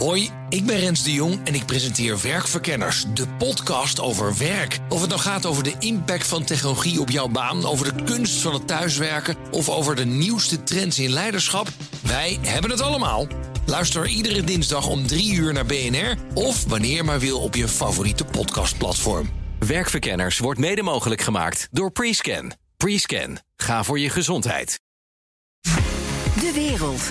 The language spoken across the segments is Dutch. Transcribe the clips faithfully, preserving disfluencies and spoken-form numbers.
Hoi, ik ben Rens de Jong en ik presenteer Werkverkenners, de podcast over werk. Of het nou gaat over de impact van technologie op jouw baan, over de kunst van het thuiswerken of over de nieuwste trends in leiderschap, wij hebben het allemaal. Luister iedere dinsdag om drie uur naar B N R of wanneer je maar wil op je favoriete podcastplatform. Werkverkenners wordt mede mogelijk gemaakt door Prescan. Prescan. Ga voor je gezondheid. De wereld.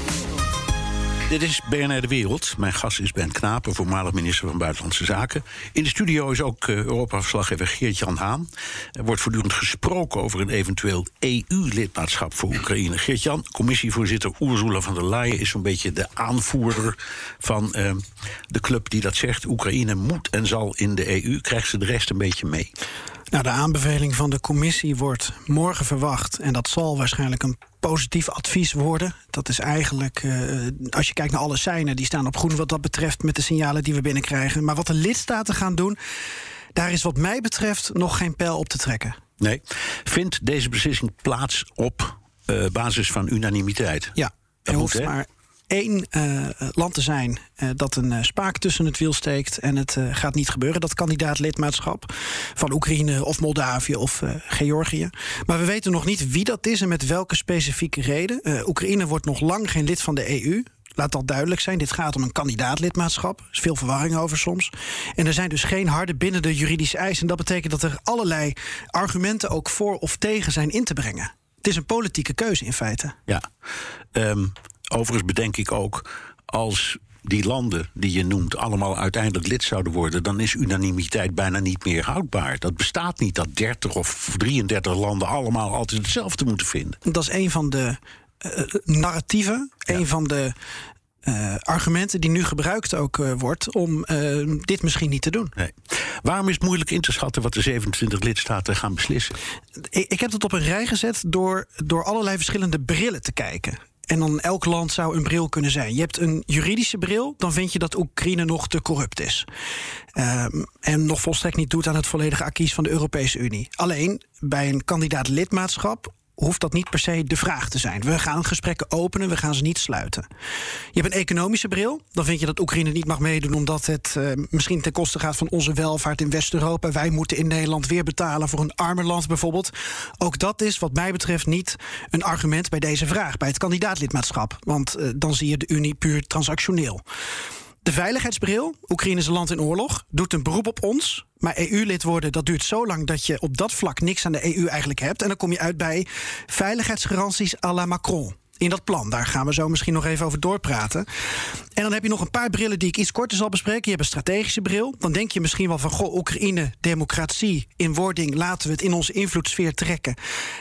Dit is B N R De Wereld. Mijn gast is Ben Knapen, voormalig minister van Buitenlandse Zaken. In de studio is ook uh, Europa-verslaggever Geert-Jan Haan. Er wordt voortdurend gesproken over een eventueel E U-lidmaatschap voor Oekraïne. Geert-Jan, commissievoorzitter Ursula von der Leyen is zo'n beetje de aanvoerder van uh, de club die dat zegt. Oekraïne moet en zal in de E U. Krijgt ze de rest een beetje mee? Nou, de aanbeveling van de commissie wordt morgen verwacht. En dat zal waarschijnlijk een positief advies worden. Dat is eigenlijk, uh, als je kijkt naar alle seinen, die staan op groen wat dat betreft met de signalen die we binnenkrijgen. Maar wat de lidstaten gaan doen, daar is wat mij betreft nog geen pijl op te trekken. Nee. Vindt deze beslissing plaats op uh, basis van unanimiteit? Ja, er hoeft moet, maar één uh, land te zijn uh, dat een uh, spaak tussen het wiel steekt en het uh, gaat niet gebeuren, dat kandidaat-lidmaatschap van Oekraïne of Moldavië of uh, Georgië. Maar we weten nog niet wie dat is en met welke specifieke reden. Uh, Oekraïne wordt nog lang geen lid van de E U. Laat dat duidelijk zijn. Dit gaat om een kandidaat-lidmaatschap. Er is veel verwarring over soms. En er zijn dus geen harde bindende juridische eisen. En dat betekent dat er allerlei argumenten ook voor of tegen zijn in te brengen. Het is een politieke keuze in feite. Ja. Um, overigens bedenk ik ook, als die landen die je noemt allemaal uiteindelijk lid zouden worden, dan is unanimiteit bijna niet meer houdbaar. Dat bestaat niet dat dertig of drieëndertig landen allemaal altijd hetzelfde moeten vinden. Dat is een van de uh, narratieven, ja. een van de uh, argumenten die nu gebruikt ook uh, wordt om uh, dit misschien niet te doen. Nee. Waarom is het moeilijk in te schatten wat de zevenentwintig lidstaten gaan beslissen? Ik, ik heb het op een rij gezet door, door allerlei verschillende brillen te kijken. En dan elk land zou een bril kunnen zijn. Je hebt een juridische bril, dan vind je dat Oekraïne nog te corrupt is. Um, en nog volstrekt niet doet aan het volledige acquis van de Europese Unie. Alleen, bij een kandidaat lidmaatschap hoeft dat niet per se de vraag te zijn. We gaan gesprekken openen, we gaan ze niet sluiten. Je hebt een economische bril. Dan vind je dat Oekraïne niet mag meedoen omdat het uh, misschien ten koste gaat van onze welvaart in West-Europa. Wij moeten in Nederland weer betalen voor een armer land bijvoorbeeld. Ook dat is wat mij betreft niet een argument bij deze vraag, bij het kandidaatlidmaatschap. Want uh, dan zie je de Unie puur transactioneel. De veiligheidsbril, Oekraïne is een land in oorlog, doet een beroep op ons. Maar E U-lid worden, dat duurt zo lang dat je op dat vlak niks aan de E U eigenlijk hebt. En dan kom je uit bij veiligheidsgaranties à la Macron. In dat plan, daar gaan we zo misschien nog even over doorpraten. En dan heb je nog een paar brillen die ik iets korter zal bespreken. Je hebt een strategische bril. Dan denk je misschien wel van, goh, Oekraïne, democratie, in wording, laten we het in onze invloedssfeer trekken.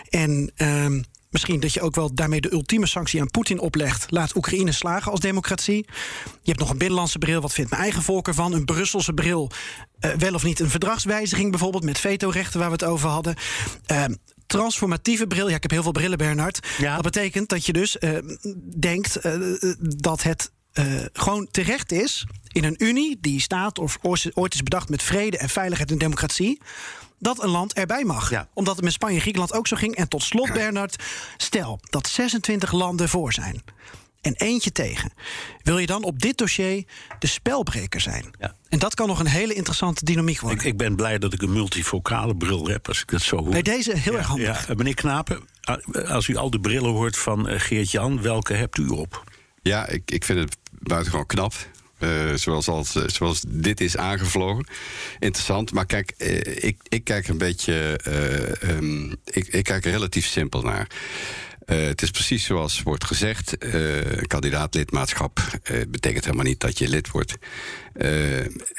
En Um, misschien dat je ook wel daarmee de ultieme sanctie aan Poetin oplegt. Laat Oekraïne slagen als democratie. Je hebt nog een binnenlandse bril. Wat vindt mijn eigen volk ervan? Een Brusselse bril. Uh, wel of niet een verdragswijziging bijvoorbeeld met vetorechten waar we het over hadden. Uh, transformatieve bril. Ja, ik heb heel veel brillen, Bernard. Ja. Dat betekent dat je dus uh, denkt uh, dat het uh, gewoon terecht is in een unie die staat of ooit is bedacht met vrede en veiligheid en democratie, dat een land erbij mag. Ja. Omdat het met Spanje en Griekenland ook zo ging. En tot slot, Bernard, stel dat zesentwintig landen voor zijn en eentje tegen. Wil je dan op dit dossier de spelbreker zijn? Ja. En dat kan nog een hele interessante dynamiek worden. Ik, ik ben blij dat ik een multifocale bril heb, als ik dat zo hoor. Bij deze heel ja, erg handig. Ja. Meneer Knapen, als u al de brillen hoort van Geert-Jan, welke hebt u op? Ja, ik, ik vind het buitengewoon knap. Uh, zoals, als, zoals dit is aangevlogen. Interessant. Maar kijk, uh, ik, ik kijk een beetje. Uh, um, ik, ik kijk er relatief simpel naar. Uh, het is precies zoals wordt gezegd. Uh, kandidaat-lidmaatschap uh, betekent helemaal niet dat je lid wordt. Uh,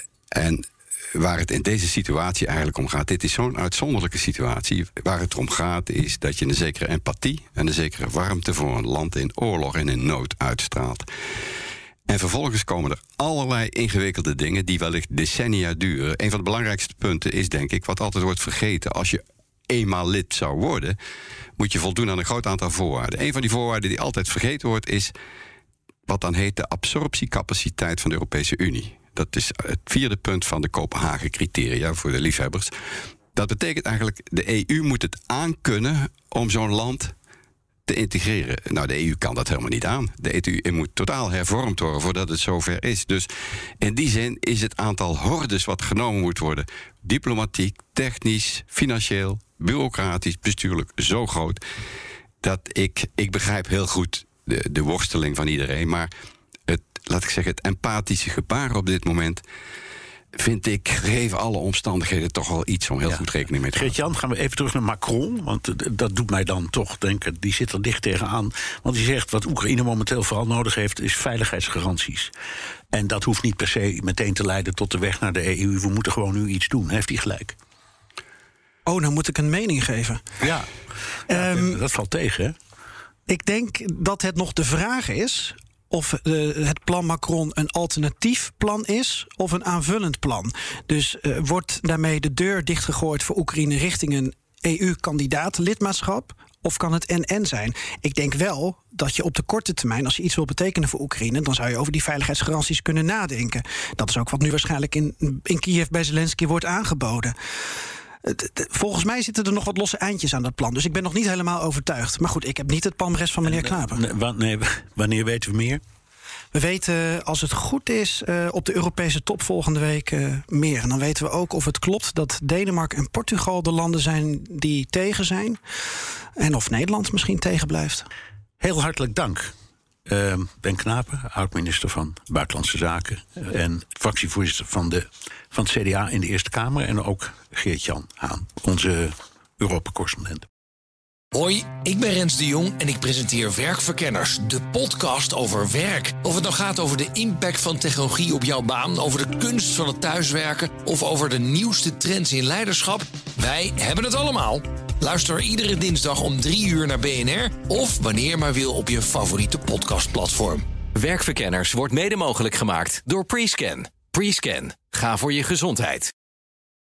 en waar het in deze situatie eigenlijk om gaat, dit is zo'n uitzonderlijke situatie. Waar het om gaat is dat je een zekere empathie en een zekere warmte voor een land in oorlog en in nood uitstraalt. En vervolgens komen er allerlei ingewikkelde dingen die wellicht decennia duren. Een van de belangrijkste punten is, denk ik, wat altijd wordt vergeten. Als je eenmaal lid zou worden, moet je voldoen aan een groot aantal voorwaarden. Een van die voorwaarden die altijd vergeten wordt is wat dan heet de absorptiecapaciteit van de Europese Unie. Dat is het vierde punt van de Kopenhagen-criteria voor de liefhebbers. Dat betekent eigenlijk, de E U moet het aankunnen om zo'n land te integreren. Nou, de E U kan dat helemaal niet aan. De E U moet totaal hervormd worden voordat het zover is. Dus in die zin is het aantal hordes wat genomen moet worden, diplomatiek, technisch, financieel, bureaucratisch, bestuurlijk, zo groot, dat ik, ik begrijp heel goed de, de worsteling van iedereen, maar het, laat ik zeggen, het empathische gebaar op dit moment vind ik, gegeven alle omstandigheden, toch wel iets om heel ja. goed rekening mee te houden. Geert-Jan, gaan we even terug naar Macron. Want dat doet mij dan toch denken, die zit er dicht tegenaan. Want die zegt, wat Oekraïne momenteel vooral nodig heeft, is veiligheidsgaranties. En dat hoeft niet per se meteen te leiden tot de weg naar de E U. We moeten gewoon nu iets doen. Heeft hij gelijk? Oh, nou moet ik een mening geven. Ja, ja um, dat valt tegen, hè? Ik denk dat het nog de vraag is of uh, het plan Macron een alternatief plan is of een aanvullend plan. Dus uh, wordt daarmee de deur dichtgegooid voor Oekraïne richting een E U-kandidaat-lidmaatschap? Of kan het en-en zijn? Ik denk wel dat je op de korte termijn, als je iets wil betekenen voor Oekraïne, dan zou je over die veiligheidsgaranties kunnen nadenken. Dat is ook wat nu waarschijnlijk in, in Kiev bij Zelensky wordt aangeboden. Volgens mij zitten er nog wat losse eindjes aan dat plan. Dus ik ben nog niet helemaal overtuigd. Maar goed, ik heb niet het palmres van meneer Knapen. Nee, wanneer weten we meer? We weten, als het goed is, uh, op de Europese top volgende week uh, meer. En dan weten we ook of het klopt dat Denemarken en Portugal de landen zijn die tegen zijn. En of Nederland misschien tegen blijft. Heel hartelijk dank. Uh, Ben Knapen, oud-minister van Buitenlandse Zaken en fractievoorzitter van, de, van het C D A in de Eerste Kamer. En ook Geert-Jan Haan, onze Europa-correspondent. Hoi, ik ben Rens de Jong en ik presenteer Werkverkenners, de podcast over werk. Of het nou gaat over de impact van technologie op jouw baan, over de kunst van het thuiswerken of over de nieuwste trends in leiderschap, wij hebben het allemaal. Luister iedere dinsdag om drie uur naar B N R of wanneer maar wil op je favoriete podcastplatform. Werkverkenners wordt mede mogelijk gemaakt door Prescan. Prescan. Ga voor je gezondheid.